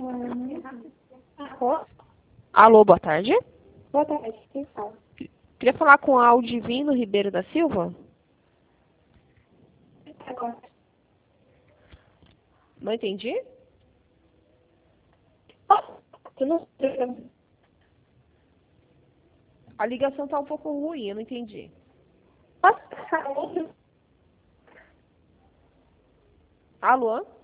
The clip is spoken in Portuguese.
Alô, boa tarde. Boa tarde, quem fala? Queria falar com a Aldivino Ribeiro da Silva. Agora. Não entendi? A ligação tá um pouco ruim, eu não entendi. Posso passar outro? Alô?